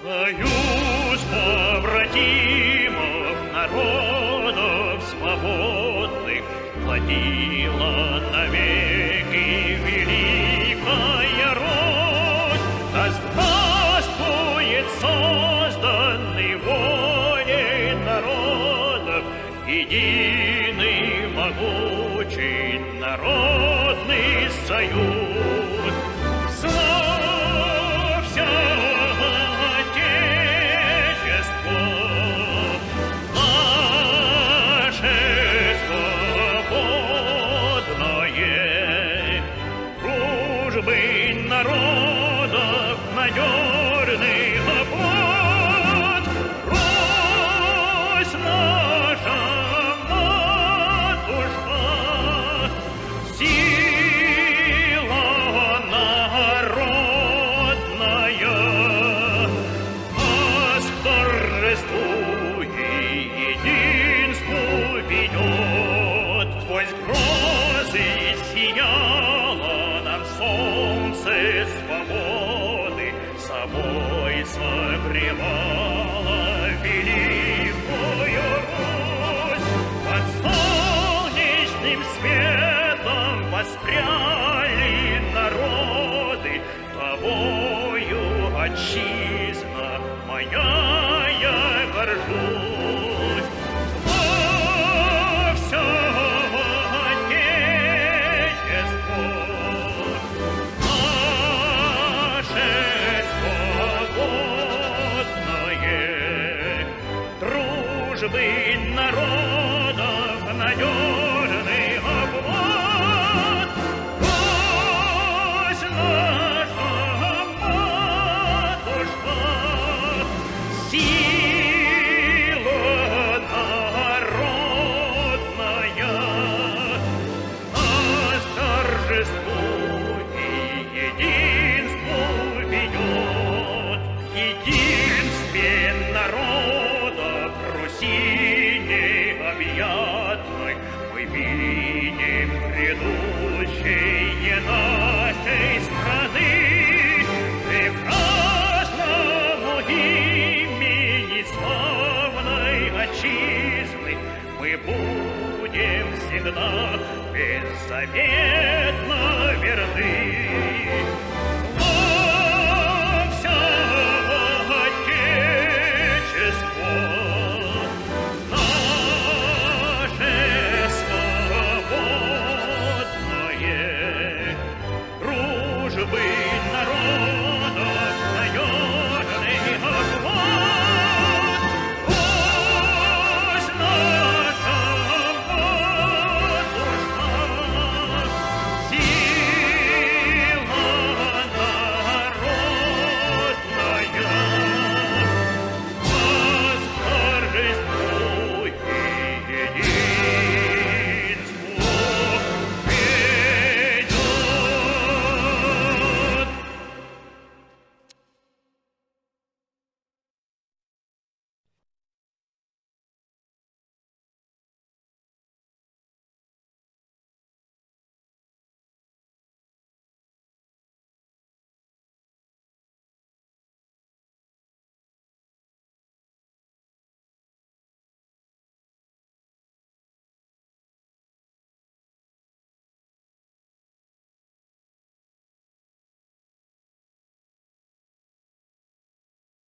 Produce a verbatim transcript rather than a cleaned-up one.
Союз побратимов, народов свободных плодила навеки великая Русь. Да здравствует созданный волей народов единый могучий народный союз. Славься, Отечество, наше свободное, дружбы народов надежный оплот. Русь наша матушка, сила народная, нас к торжеству и единству ведет. Сквозь грозы сияло нам солнце свободы, собой согревала великую Русь. Под солнечным светом воспряли народы, тобою, отчизна моя, я горжусь. Славься, Отечество, наше свободное, дружбы